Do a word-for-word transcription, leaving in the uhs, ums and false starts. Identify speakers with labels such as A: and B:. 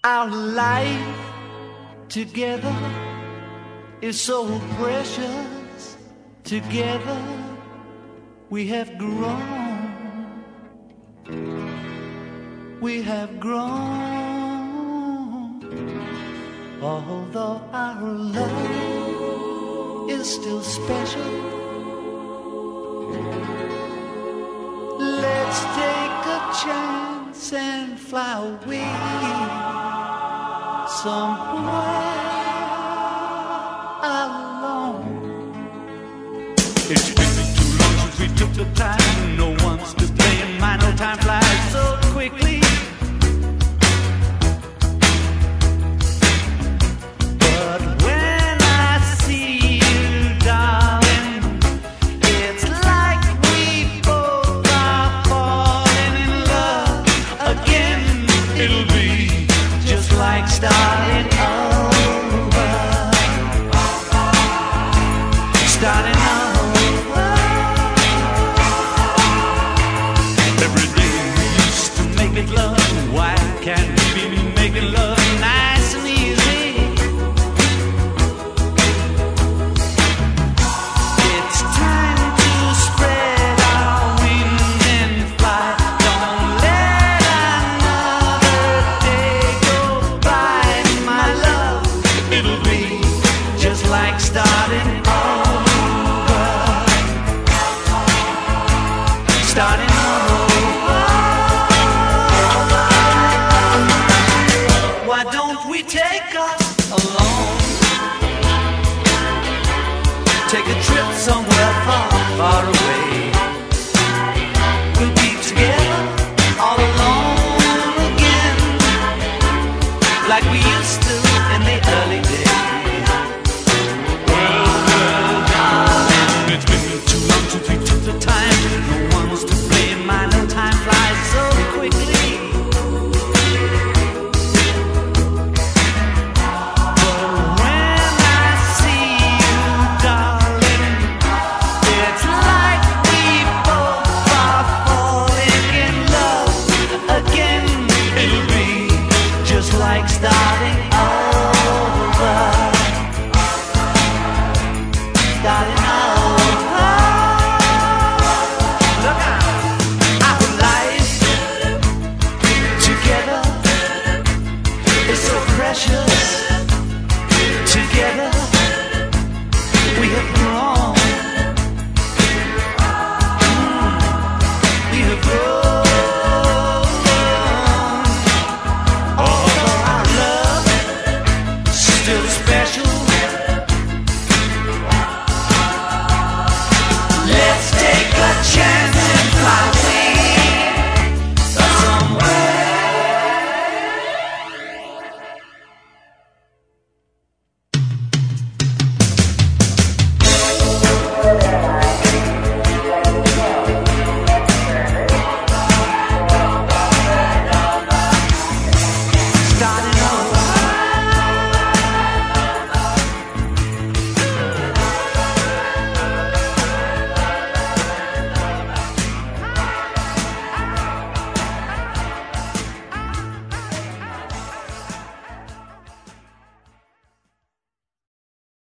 A: Our life together is so precious. Together we have grown. We have grown. Although our love is still special, let's take a chance and fly away somewhere alone. It's been too long since we took the time. No one's to blame. My no time flies so quickly. But when I see you, darling, it's like we both are falling in love again. It'll be just like starting over. Starting over. Every day we used to make it love. Why can't we be making love nice and easy? It's time to spread our wings and fly. Don't let another day go by, my love. It'll be just like starting over. Starting over. Why don't we take us alone? Take a trip somewhere far, far away.